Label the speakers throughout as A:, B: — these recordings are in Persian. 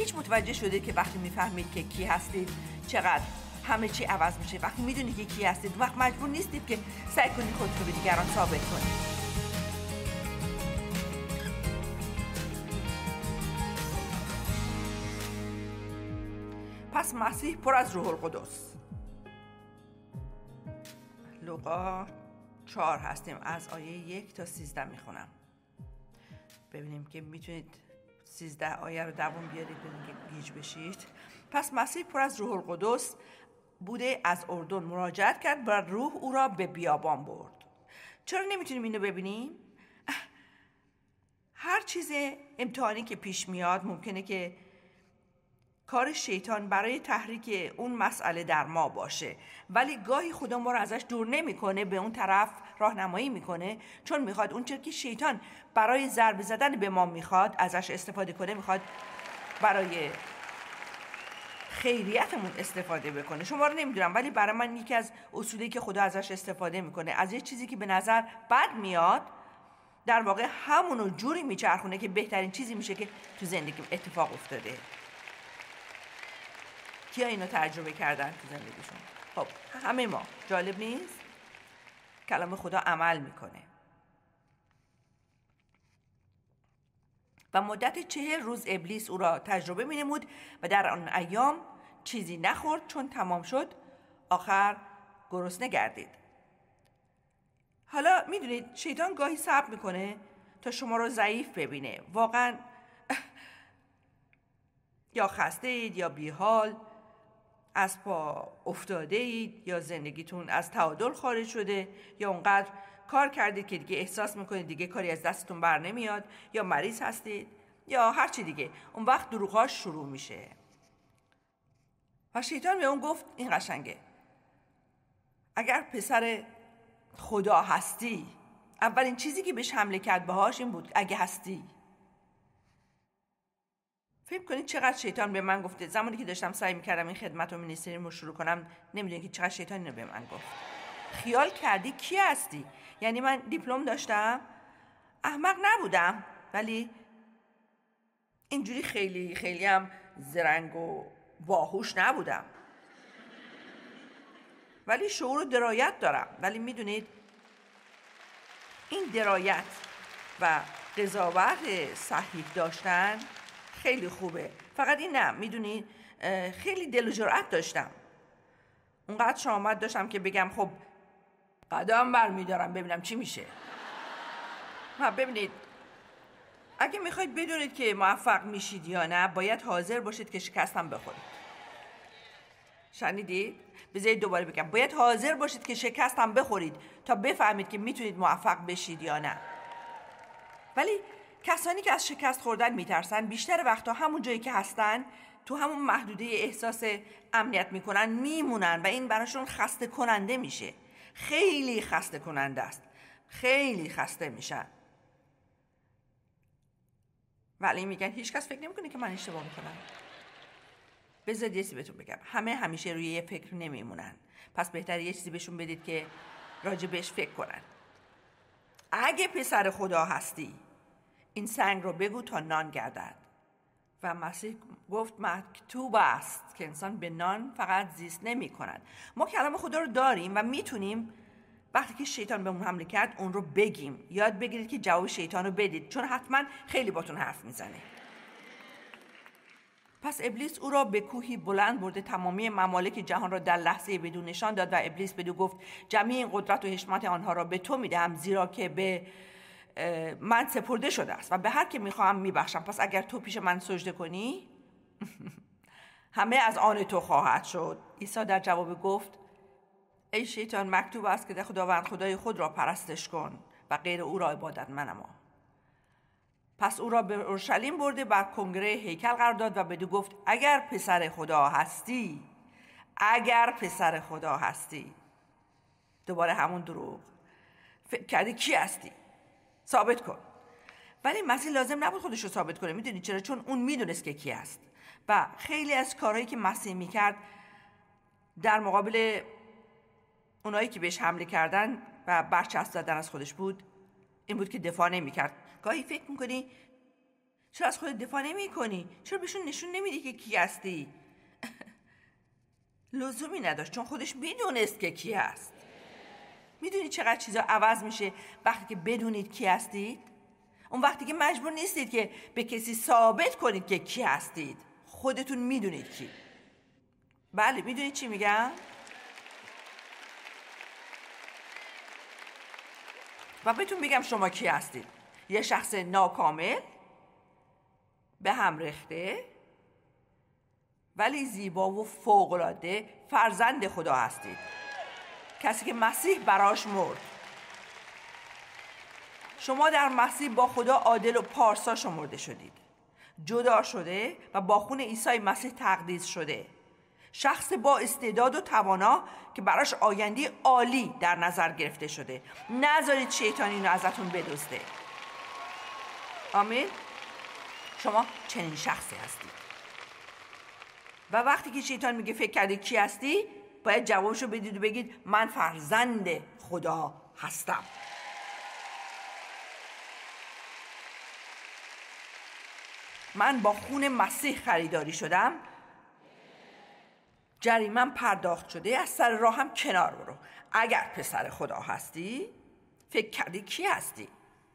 A: هیچ متوجه شده که وقتی میفهمید که کی هستید چقدر همه چی عوض میشه؟ وقتی میدونید که کی هستید وقت مجبور نیستید که سعی کنید خودتون رو به دیگران ثابت کنید. پس مسیح پر از روح القدس. لوقا 4 هستیم، از آیه 1 تا 13 میخونم. ببینیم که میتونید 13 آیه رو دوام بیارید ببینید که گیج بشید. پس مسیح پر از روح القدس بوده از اردن مراجعت کرد و روح او را به بیابان برد. چرا نمیتونیم اینو ببینیم؟ هر چیز امتحانی که پیش میاد ممکنه که کار شیطان برای تحریک اون مسئله در ما باشه، ولی گاهی خدا ما رو ازش دور نمیکنه، به اون طرف راهنمایی میکنه، چون میخواد اون چیزی که شیطان برای ضربه زدن به ما میخواد ازش استفاده کنه، میخواد برای خیریتمون استفاده بکنه. شما رو نمیدونم، ولی برای من یکی از اصولی که خدا ازش استفاده میکنه، از یه چیزی که به نظر بد میاد در واقع همونو جوری میچرخونه که بهترین چیزی میشه که تو زندگیم اتفاق افتاده. کیا اینو تجربه کردن تو زندگیشون؟ خب همه ما. جالب نیست؟ کلام خدا عمل میکنه. و مدت 40 روز ابلیس او را تجربه مینمود و در آن ایام چیزی نخورد، چون تمام شد آخر گرسنه گردید. حالا میدونید شیطان گاهی صبر میکنه تا شما رو ضعیف ببینه، واقعا یا خسته اید یا بیحال، از پا افتاده اید، یا زندگیتون از تعادل خارج شده، یا اونقدر کار کردید که دیگه احساس میکنید دیگه کاری از دستتون بر نمیاد، یا مریض هستید یا هر چی دیگه. اون وقت دروغاش شروع میشه و شیطان به اون گفت این قشنگه: اگر پسر خدا هستی. اولین چیزی که بهش حمله کرد باهاش این بود اگه هستی. فکر کنید چقدر شیطان به من گفته زمانی که داشتم سعی میکردم این خدمت و مینیستری رو شروع کنم. نمیدونی که چقدر شیطان اینو به من گفت. خیال کردی کی هستی؟ یعنی من دیپلم داشتم، احمق نبودم، ولی اینجوری خیلی خیلی هم زرنگ و باهوش نبودم، ولی شعور و درایت دارم. ولی میدونید این درایت و قضاوت صحیح داشتن خیلی خوبه، فقط این نه، میدونید خیلی دل و جرأت داشتم، اونقدر شامت داشتم که بگم خب قدم برمیدارم ببینم چی میشه. ببینید اگه میخواید بدونید که موفق میشید یا نه، باید حاضر باشید که شکستم بخورید. شنیدید؟ بذارید دوباره بگم، باید حاضر باشید که شکستم بخورید تا بفهمید که میتونید موفق بشید یا نه. ولی کسانی که از شکست خوردن میترسن بیشتر وقتا همون جایی که هستن، تو همون محدوده احساس امنیت میکنن میمونن و این براشون خسته کننده میشه. خیلی خسته کننده است، خیلی خسته میشن. ولی میگن هیچ کس فکر نمیکنه که من اشتباه میکنم. بذارید یه چیزی بهتون بگم، همه همیشه روی یه فکر نمیمونن، پس بهتره یه چیزی بهشون بدید که راجع بهش فکر کنن. اگه پسر خدا هستی این سنگ رو بگو تا نان گردد. و مسیح گفت مکتوب است که انسان به نان فقط زیست نمی کند. ما کلام خدا رو داریم و میتونیم وقتی که شیطان به اون حمله کرد اون رو بگیم. یاد بگیرید که جواب شیطان رو بدید، چون حتما خیلی باتون حرف میزنه. پس ابلیس او را به کوهی بلند برده تمامی ممالک جهان را در لحظه بدون نشان داد و ابلیس بدو گفت جمیع این قدرت و حشمت آنها را به تو میدهم، زیرا که به من سپرده شده است و به هر که میخواهم میبخشم. پس اگر تو پیش من سجده کنی همه از آن تو خواهد شد. عیسی در جواب گفت ای شیطان، مکتوب است که خداوند خدای خود را پرستش کن و غیر او را عبادت منما. پس او را به اورشلیم برده بر کنگره هیکل قرار داد و بدو گفت اگر پسر خدا هستی، اگر پسر خدا هستی. دوباره همون دروغ. فکر کردی کی هستی؟ ثابت کن. ولی مسیح لازم نبود خودش رو ثابت کنه. میدونی چرا؟ چون اون میدونست که کی هست و خیلی از کارهایی که مسیح میکرد در مقابل اونایی که بهش حمله کردن و برچسب زدن از خودش بود این بود که دفاع نمیکرد. گاهی فکر میکنی چرا از خودت دفاع نمی کنی؟ چرا بهشون نشون نمیدی که کی هستی؟ لزومی نداشت، چون خودش میدونست که کی هست. میدونید چقدر چیزا عوض میشه وقتی که بدونید کی هستید؟ اون وقتی که مجبور نیستید که به کسی ثابت کنید که کی هستید. خودتون میدونید کی. بله، میدونید چی میگم؟ و بهتون بگم شما کی هستید. یه شخص ناکامل، به هم ریخته، ولی زیبا و فوق‌العاده فرزند خدا هستید. کسی که مسیح براش مرد. شما در مسیح با خدا عادل و پارسا شمرده شدید. جدا شده و با خون عیسی مسیح تقدیس شده. شخص با استعداد و توانا که براش آینده عالی در نظر گرفته شده. نذارید شیطان اینو ازتون بدزده. آمین. شما چنین شخصی هستید. و وقتی که شیطان میگه فکر کردی کی هستی، باید جوابشو بدید و بگید من فرزند خدا هستم. من با خون مسیح خریداری شدم. جریمه‌ام پرداخت شده. از سر راهم کنار برو. اگر پسر خدا هستی، فکر کردی کی هستی؟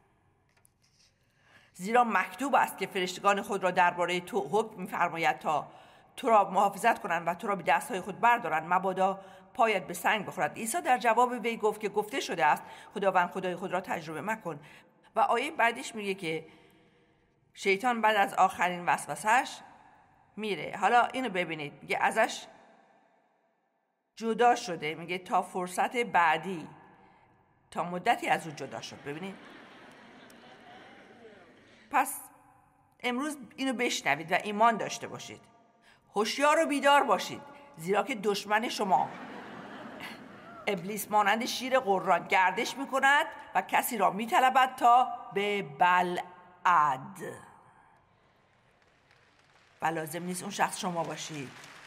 A: زیرا مکتوب است که فرشتگان خود را درباره تو حکم می‌فرماید تا تو را محافظت کنند و تو را به دستهای خود بردارند مبادا پایت به سنگ بخورد. عیسی در جواب وی گفت که گفته شده است خداوند خدای خود را تجربه مکن. و آیه بعدش میگه که شیطان بعد از آخرین وسوسه‌اش میره. حالا اینو ببینید، میگه ازش جدا شده، میگه تا فرصت بعدی، تا مدتی از او جدا شد. ببینید، پس امروز اینو بشنوید و ایمان داشته باشید. هوشیار و بیدار باشید، زیرا که دشمن شما ابلیس مانند شیر قران گردش میکند و کسی را میطلبد تا به بلعد. و لازم نیست اون شخص شما باشید.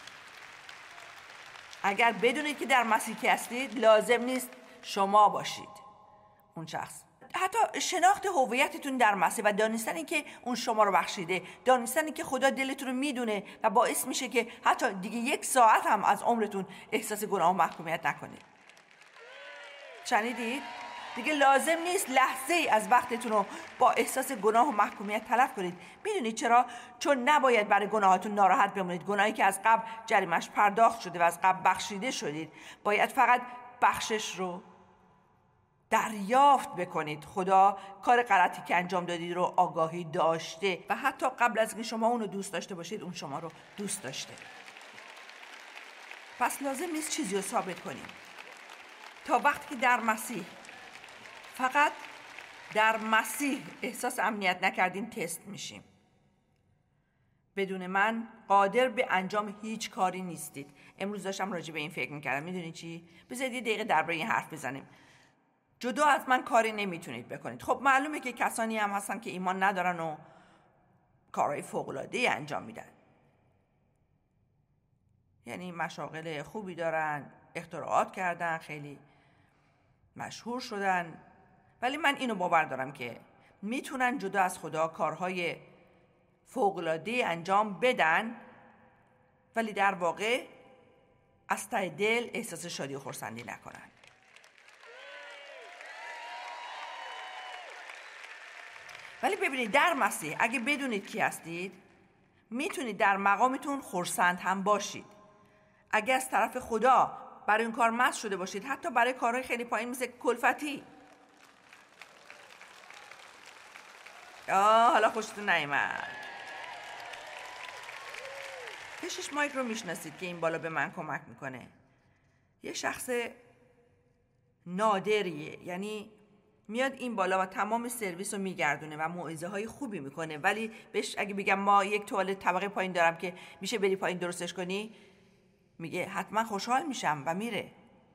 A: اگر بدونید که در مسیح هستید، لازم نیست شما باشید اون شخص. حتی شناخت هویتتون در مسیح و دانستن که اون شما رو بخشیده، دانستن که خدا دلتون رو میدونه و باعث میشه که حتی دیگه 1 ساعت هم از عمرتون احساس گناه و محکومیت نکنید. شنیدید؟ دیگه لازم نیست لحظه ای از وقتتون رو با احساس گناه و محکومیت تلف کنید. میدونید چرا؟ چون نباید برای گناهاتون ناراحت بمونید. گناهی که از قبل جریمش پرداخت شده و از قبل بخشیده شدید. باید فقط بخشش رو دریافت بکنید. خدا کار غلطی که انجام دادید رو آگاهی داشته و حتی قبل از اینکه شما اونو دوست داشته باشید، اون شما رو دوست داشته. پس لازم نیست چیزی رو ثابت کنید. تا وقتی که در مسیح، فقط در مسیح احساس امنیت نکردین، تست میشیم. بدون من قادر به انجام هیچ کاری نیستید. امروز داشتم راجع به این فکر میکردم. میدونید چی؟ بذارید یه دقیقه درباره این حرف بزنیم. جدا از من کاری نمیتونید بکنید. خب معلومه که کسانی هم هستن که ایمان ندارن و کارهای فوق‌العاده‌ای انجام میدن. یعنی مشاغل خوبی دارن، اختراعات کردن، خیلی مشهور شدن، ولی من اینو باور دارم که میتونن جدا از خدا کارهای فوق‌العاده‌ای انجام بدن، ولی در واقع از ته دل احساس شادی و خرسندی نکنن. ولی ببینید، در مسیح اگه بدونید کی هستید، میتونید در مقامتون خرسند هم باشید. اگه از طرف خدا برای اون کار مست شده باشید، حتی برای کارهای خیلی پایین مثل کلفتی. حالا خوشتون نیامد. کشش مایک رو میشناسید که این بالا به من کمک میکنه. یه شخص نادریه، یعنی میاد این بالا و تمام سرویس رو میگردونه و موعظه های خوبی میکنه، ولی بهش اگه بگم ما یک توالت طبقه پایین دارم که میشه بری پایین درستش کنی، میگه حتما خوشحال میشم و میره.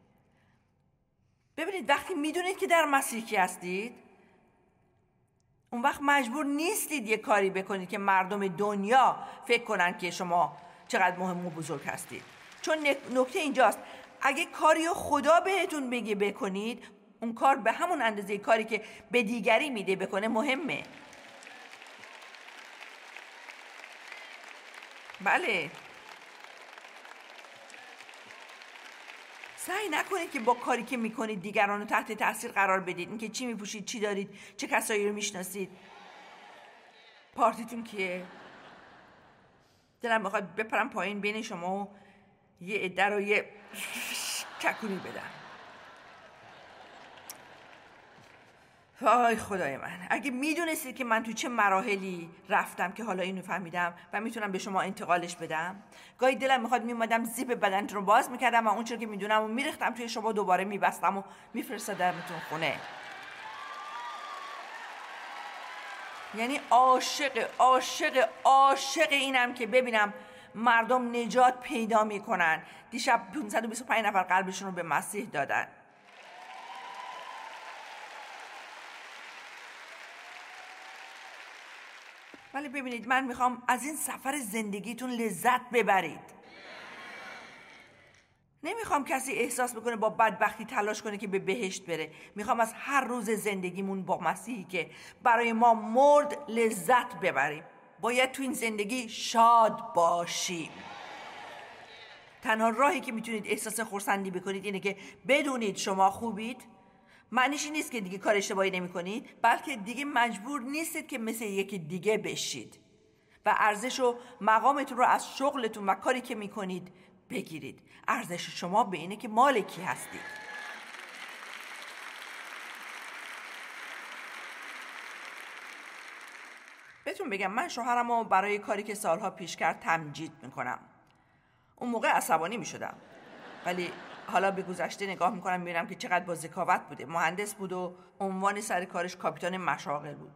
A: ببینید، وقتی میدونید که در مسیح کی هستید، اون وقت مجبور نیستید یه کاری بکنید که مردم دنیا فکر کنن که شما چقدر مهم و بزرگ هستید. چون نکته اینجاست، اگه کاریو خدا بهتون بگه بکنید، اون کار به همون اندازه کاری که به دیگری میده بکنه مهمه. بله. سعی نکنید که با کاری که میکنید دیگران رو تحت تاثیر قرار بدید. اینکه چی میپوشید، چی دارید، چه کسایی رو میشناسید، پارتیتون کیه. دلم میخواد بپرم پایین بین شما و یه عده رو یه چکونی بدم. وای خدای من، اگه میدونستید که من تو چه مراحلی رفتم که حالا اینو فهمیدم و میتونم به شما انتقالش بدم. گاهی دلم میخواد میومدم زیپ بدنتون رو باز میکردم و اون چیزی که میدونم و میریختم توی شما، دوباره میبستم و میفرستادمتون خونه. یعنی عاشق اینم که ببینم مردم نجات پیدا میکنن. دیشب 525 نفر قلبشون رو به مسیح دادن. ولی ببینید، من میخوام از این سفر زندگیتون لذت ببرید. نمیخوام کسی احساس بکنه با بدبختی تلاش کنه که به بهشت بره. میخوام از هر روز زندگیمون با مسیحی که برای ما مرد لذت ببریم. باید تو این زندگی شاد باشیم. تنها راهی که میتونید احساس خرسندی بکنید اینه که بدونید شما خوبید. معنیش این نیست که دیگه کار اشتباهی نمی کنید، بلکه دیگه مجبور نیستید که مثل یکی دیگه بشید و ارزش و مقامتون رو از شغلتون و کاری که میکنید بگیرید. ارزش شما به اینه که مال کی هستید. بهتون بگم، من شوهرم رو برای کاری که سالها پیش کرد تمجید میکنم. اون موقع عصبانی میشدم، ولی حالا به گذشته نگاه میکنم میبینم که چقدر با ذکاوت بوده. مهندس بود و عنوان سر کارش کاپیتان مشاغل بود.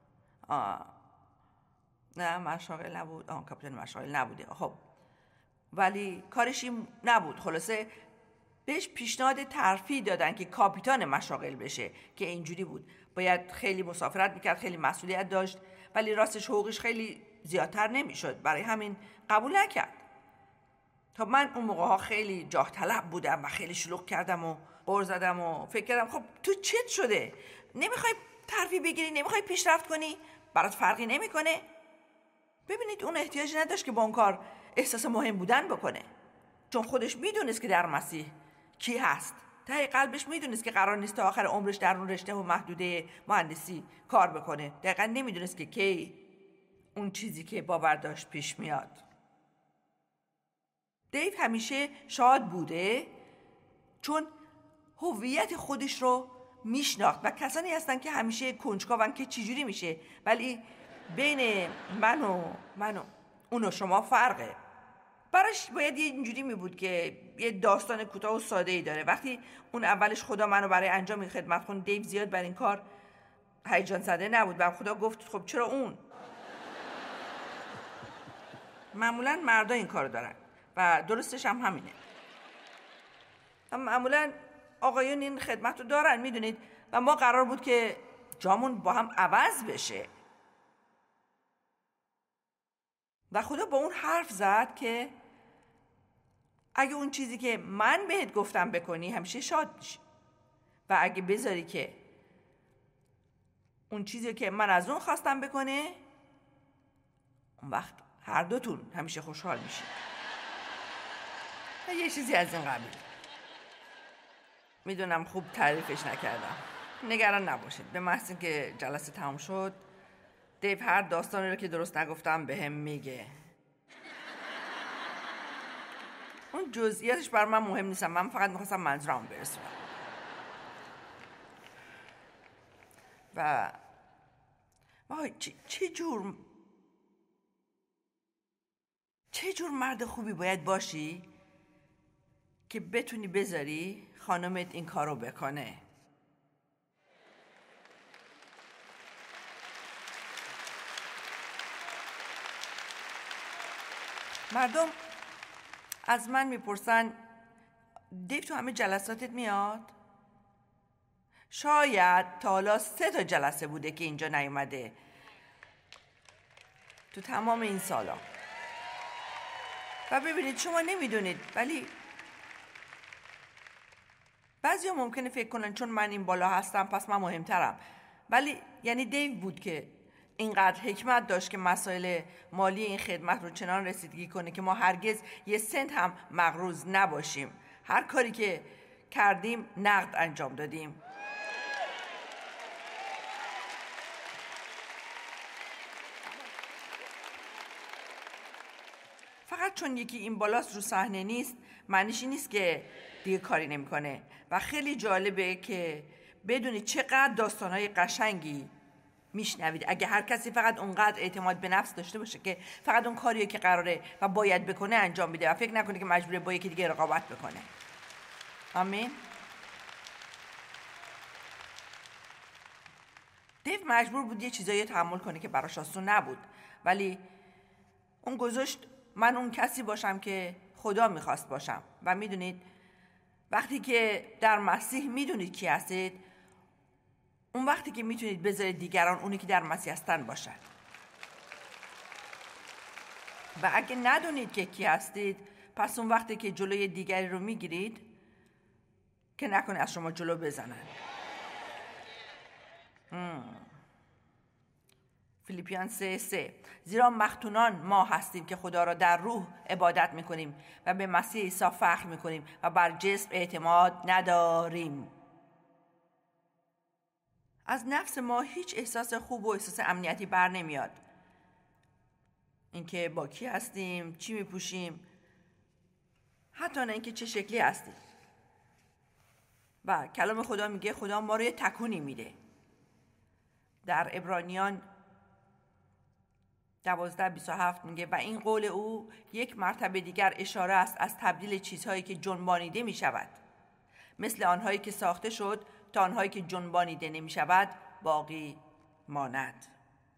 A: نه مشاغل نبود. کاپیتان مشاغل نبوده. خب ولی کارش این نبود. خلاصه بهش پیشنهاد ترفیع دادن که کاپیتان مشاغل بشه، که اینجوری بود باید خیلی مسافرت میکرد، خیلی مسئولیت داشت، ولی راستش حقوقش خیلی زیادتر نمیشد. برای همین قبول نکرد. خب من اون موقع ها خیلی جاه طلب بودم و خیلی شلوغ کردم و غر زدم و فکر کردم خب تو چت شده؟ نمیخوای ترفیع بگیری؟ نمیخوای پیشرفت کنی؟ برات فرقی نمیکنه؟ ببینید، اون احتیاج نداشت که با اون کار احساس مهم بودن بکنه، چون خودش میدونست که در مسیح کی هست. ته قلبش میدونست که قرار نیست تا آخر عمرش در اون رشته و محدوده مهندسی کار بکنه. دقیقا نمیدونست که کی اون چیزی که باور داشت پیش میاد. دیو همیشه شاد بوده چون هویت خودش رو میشناخت و کسانی هستن که همیشه کنجکاون که چجوری میشه، ولی بین من و اون و شما فرقه. براش باید یه اینجوری می بود که یه داستان کوتاه و ساده ای داره. وقتی اون اولش خدا منو برای انجام این خدمت خوند، دیو زیاد بر این کار هیجان زده نبود و خدا گفت خب چرا اون؟ معمولا مردا این کارو دارن و درستش هم همینه. معمولا آقایون این خدمت رو دارن، میدونید، و ما قرار بود که جامون با هم عوض بشه. و خدا با اون حرف زد که اگه اون چیزی که من بهت گفتم بکنی همیشه شاد میشی، و اگه بذاری که اون چیزی که من از اون خواستم بکنه، اون وقت هر دوتون همیشه خوشحال میشی. یه چیزی از این قبیل. میدونم خوب تعریفش نکردم، نگران نباشید. به محض اینکه جلسه تمام شد، دیو هر داستانی رو که درست نگفتم به هم میگه. اون جزئیاتش بر من مهم نیستم، من فقط میخواستم منظورم برسونم. و چه جور مرد خوبی باید باشی که بتونی بذاری خانمت این کارو بکنه. مردم از من میپرسن دیو تو همه جلساتت میاد؟ شاید تا حالا 3 جلسه بوده که اینجا نیومده تو تمام این سالا. و ببینید، شما نمیدونید، ولی بعضی ها ممکنه فکر کنن چون من این بالا هستم پس من مهمترم. ولی یعنی دیو بود که اینقدر حکمت داشت که مسائل مالی این خدمت رو چنان رسیدگی کنه که ما هرگز یه سنت هم مقروض نباشیم. هر کاری که کردیم نقد انجام دادیم. فقط چون یکی این بالاست رو صحنه نیست معنیش این نیست که دیگه کاری نمیکنه. و خیلی جالبه که بدونید چقدر داستانهای قشنگی میشنوید اگه هر کسی فقط اونقدر اعتماد به نفس داشته باشه که فقط اون کاریه که قراره و باید بکنه انجام میده و فکر نکنه که مجبوره با یکی دیگه رقابت بکنه. آمین. دیو مجبور بود یه چیزایی تحمل کنه که براش آسون نبود، ولی اون گذاشت من اون کسی باشم که خدا میخواست باشم. و میدونید وقتی که در مسیح میدونید کی هستید، اون وقتی که میتونید بذارید دیگران اونی که در مسیح هستن باشن. و اگه ندونید که کی هستید، پس اون وقتی که جلوی دیگری رو میگیرید که نکنه از شما جلو بزنن. فیلیپیان 3:3 زیرا مختونان ما هستیم که خدا را در روح عبادت میکنیم و به مسیح عیسی فخر میکنیم و بر جسم اعتماد نداریم. از نفس ما هیچ احساس خوب و احساس امنیتی بر نمیاد. اینکه با کی هستیم، چی میپوشیم، حتی نه اینکه چه شکلی هستیم. و کلام خدا میگه خدا ما رو یه تکونی میده. در عبرانیان 12:27 میگه و این قول او یک مرتبه دیگر اشاره است از تبدیل چیزهایی که جنبانیده میشود مثل آنهایی که ساخته شد تا آنهایی که جنبانیده نمیشود باقی ماند.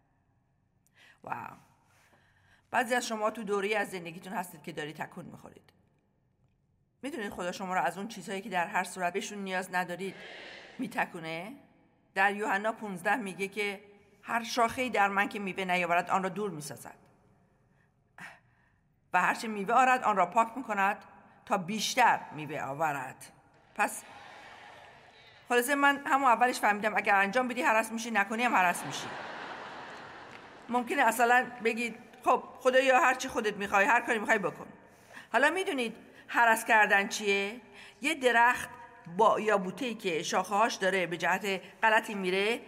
A: بعضی از شما تو دوره‌ای از زندگیتون هستید که دارید تکون میخورید. میدونید خدا شما رو از اون چیزهایی که در هر صورت بهشون نیاز ندارید میتکونه. در یوحنا 15 میگه که هر شاخه‌ای در من که میوه نیاورد آن را دور میسازد و هرچه میوه آورد آن را پاک میکند تا بیشتر میوه آورد. پس خلاصه من همون اولش فهمیدم اگر انجام بدی هرس میشی، نکنی هم هرس میشی. ممکنه اصلا بگید خب خدایا هر چی خودت میخوای، هر کاری میخوای بکن. حالا میدونید هرس کردن چیه؟ یه درخت با یا بوته‌ای که شاخه‌هاش داره به جهت غلطی میره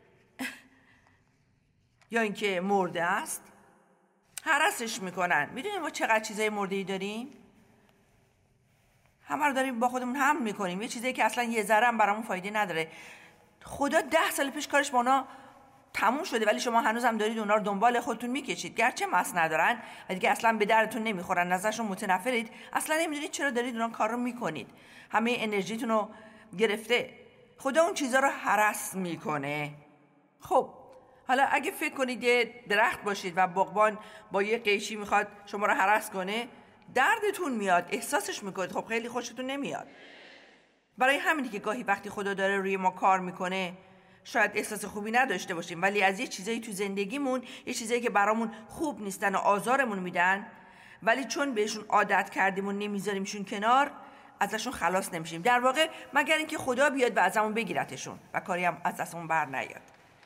A: یا اینکه مرده است، هرسش میکنن. میدونید ما چقدر چیزای مرده‌ای داریم؟ همه رو داریم با خودمون حمل میکنیم، یه چیزایی که اصلا یه ذره هم برامون فایده نداره. خدا 10 سال پیش کارش با اونا تموم شده، ولی شما هنوز هم دارید اونا رو دنبال خودتون میکشید، گرچه مس ندارن و دیگه اصلا به درتون نمیخورن، نظرشون متنفرید، اصلا نمیدونید چرا دارید اونا کار رو میکنید، همه انرژیتون رو گرفته. خدا اون چیزا رو هرس میکنه. خب حالا اگه فکر کنید یه درخت باشید و باغبان با یه قیچی میخواد شما رو هرس کنه، دردتون میاد، احساسش میکنید، خب خیلی خوشتون نمیاد. برای همینه که گاهی وقتی خدا داره روی ما کار میکنه شاید احساس خوبی نداشته باشیم، ولی از یه چیزایی تو زندگیمون، یه چیزایی که برامون خوب نیستن و آزارمون میدن، ولی چون بهشون عادت کردیم و نمیذاریمشون کنار، ازشون خلاص نمیشیم. در واقع مگر اینکه خدا بیاد و ازمون بگیرتشون و کاری هم از دستمون بر نیاد.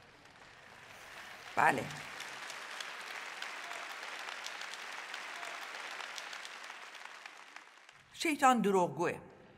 A: بله. شیطان دروغگوه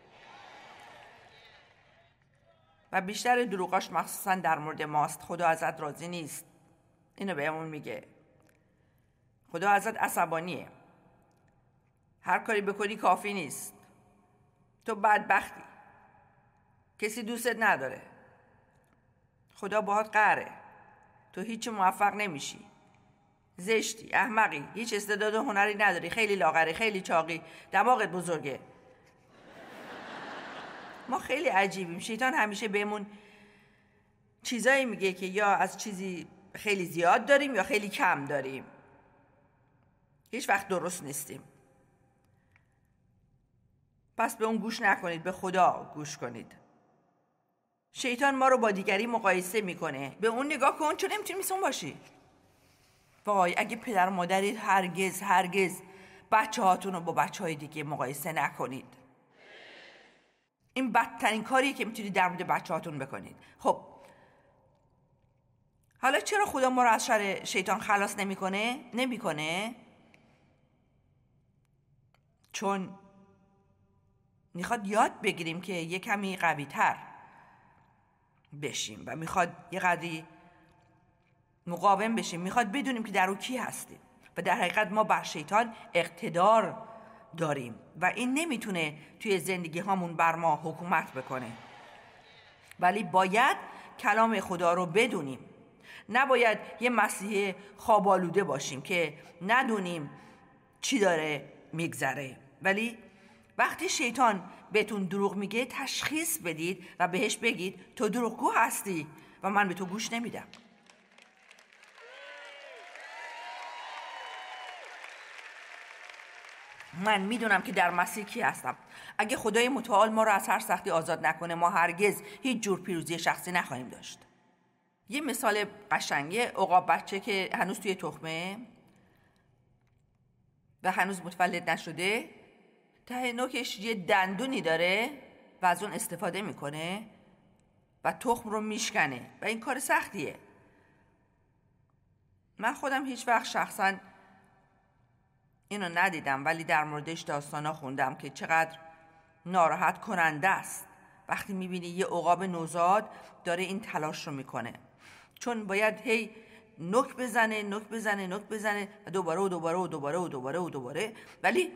A: و بیشتر دروغاش مخصوصا در مورد ماست. خدا ازت راضی نیست، اینو بهمون میگه. خدا ازت عصبانیه، هر کاری بکنی کافی نیست، تو بدبختی، کسی دوستت نداره، خدا باهات قهره، تو هیچ موفق نمیشی، زشتی، احمقی، هیچ استعداد و هنری نداری، خیلی لاغری، خیلی چاقی، دماغت بزرگه. ما خیلی عجیبیم. شیطان همیشه بهمون چیزایی میگه که یا از چیزی خیلی زیاد داریم یا خیلی کم داریم. هیچ وقت درست نیستیم. پس به اون گوش نکنید، به خدا گوش کنید. شیطان ما رو با دیگری مقایسه میکنه. به اون نگاه کن، چون نمیتونی مثل اون باشی. وای اگه پدر و مادرید هرگز بچه هاتون رو با بچه های دیگه مقایسه نکنید. این بدترین کاریه که میتونید در مورد بچه هاتون بکنید. خب حالا چرا خدا ما رو از شر شیطان خلاص نمیکنه؟ چون میخواد یاد بگیریم که یه کمی قوی تر بشیم و میخواد یه قدری مقاوم بشیم. میخواد بدونیم که در او کی هستیم و در حقیقت ما بر شیطان اقتدار داریم و این نمیتونه توی زندگی هامون بر ما حکومت بکنه. ولی باید کلام خدا رو بدونیم. نباید یه مسیح خوابالوده باشیم که ندونیم چی داره میگذره. ولی وقتی شیطان بهتون دروغ میگه تشخیص بدید و بهش بگید تو دروغگو هستی و من به تو گوش نمیدم. من میدونم که در مسیح کی هستم. اگه خدای متعال ما رو از هر سختی آزاد نکنه ما هرگز هیچ جور پیروزی شخصی نخواهیم داشت. یه مثال قشنگه عقاب بچه که هنوز توی تخمه و هنوز متولد نشده، ته نوکش یه دندونی داره و از اون استفاده میکنه و تخم رو میشکنه و این کار سختیه. من خودم هیچ وقت شخصا اینو ندیدم ولی در موردش داستانا خوندم که چقدر ناراحت کننده است وقتی میبینی یه عقاب نوزاد داره این تلاش رو میکنه، چون باید هی نوک بزنه و دوباره. ولی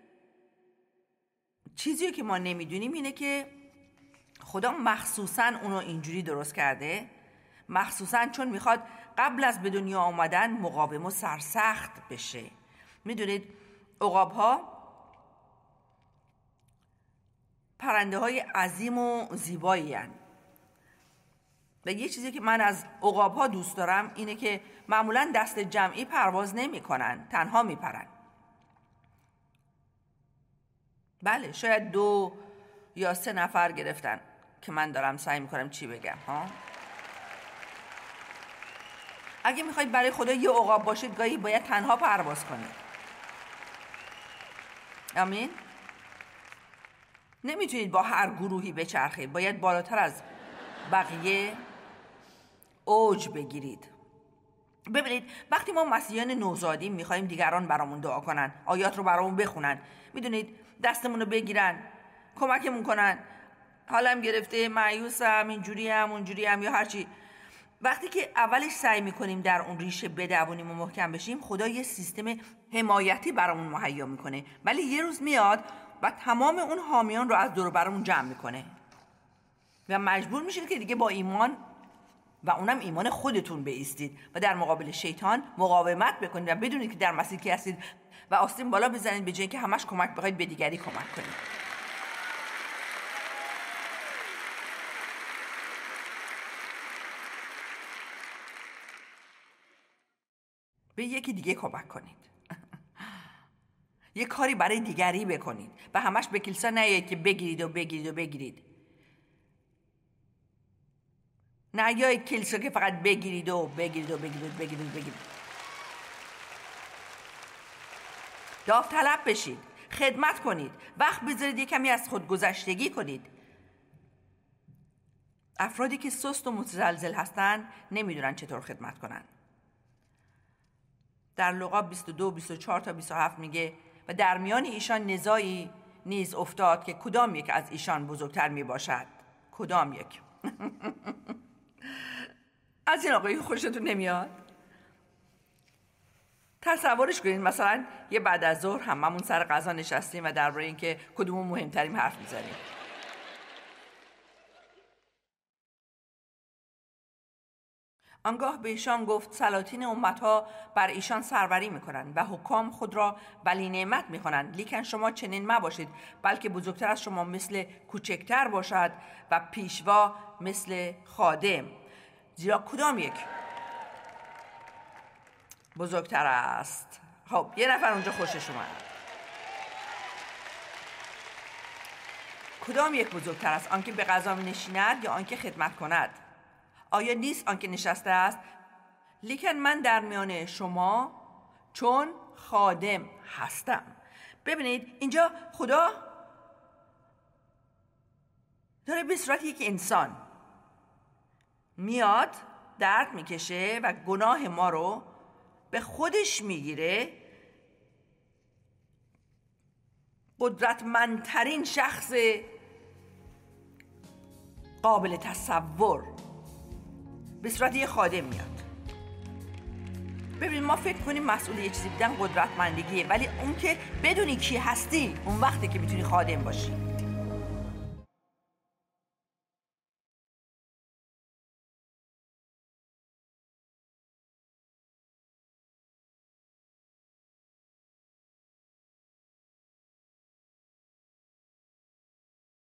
A: چیزی که ما نمیدونیم اینه که خدا مخصوصاً اونو اینجوری درست کرده، مخصوصاً چون میخواد قبل از به دنیا آمدن مقاوم و سرسخت بشه. میدونید عقاب ها پرنده های عظیم و زیبایی هن. و یه چیزی که من از عقاب ها دوست دارم اینه که معمولاً دست جمعی پرواز نمی کنن، تنها می پرن. بله شاید 2 یا 3 نفر گرفتن که من دارم سعی می کنم چی بگم ها. اگه میخواید برای خدا یه عقاب باشید گاهی باید تنها پرواز کنید. آمین. نمیتونید با هر گروهی بچرخید، باید بالاتر از بقیه اوج بگیرید. ببینید وقتی ما مسیحیان نوزادیم میخوایم دیگران برامون دعا کنن، آیات رو برامون بخونن، میدونید دستمون رو بگیرن، کمکمون کنن، حالم گرفته، مایوسم، اینجوریم اونجوریم یا هرچی. وقتی که اولش سعی میکنیم در اون ریشه بدوونیم و محکم بشیم خدا یه سیستم حمایتی برامون مهیا میکنه، ولی یه روز میاد و تمام اون حامیان رو از دور برامون جمع میکنه و مجبور میشید که دیگه با ایمان و اونم ایمان خودتون بایستید و در مقابل شیطان مقاومت بکنید و بدونید که در مسیح کی هستید و آستین بالا بزنید به جای اینکه همش کمک بخواید به دیگری کمک کنید. به یکی دیگه کمک کنید. یه کاری برای دیگری بکنید و همش به کلیسا نیایید که بگیرید. نیایید کلیسا که فقط بگیرید. داوطلب بشید، خدمت کنید، وقت بذارید یه کمی از خودگذشتگی کنید. افرادی که سست و متزلزل هستن نمیدونن چطور خدمت کنن. در لوقا 22 24 تا 27 میگه و در میان ایشان نزاعی نیز افتاد که کدام یک از ایشان بزرگتر میباشد. کدام یک؟ از این آقایی خوشتون نمیاد؟ تصورش کنید مثلا یه بعد از ظهر هممون سر غذا نشستیم و درباره این که کدومون مهمترین حرف میزنیم. آنگاه به ایشان گفت سلاطین امتها بر ایشان سروری میکنند و حکام خود را ولی نعمت میخوانند، لیکن شما چنین مباشید، بلکه بزرگتر از شما مثل کوچکتر باشد و پیشوا مثل خادم. زیرا کدام یک بزرگتر است؟ خب یه نفر اونجا خوشش اومد. کدام یک بزرگتر است؟ آنکه به غذا نشیند یا آنکه خدمت کند؟ آیا نیست آنکه نشسته است؟ لیکن من در میان شما چون خادم هستم. ببینید اینجا خدا داره به صورت یک انسان میاد درد میکشه و گناه ما رو به خودش میگیره، قدرتمندترین شخص قابل تصور به صورت یه خادم میاد. ببین ما فکر کنیم مسئول یه چیزی بودن قدرتمندگیه، ولی اون که بدونی کی هستی اون وقته که میتونی خادم باشی.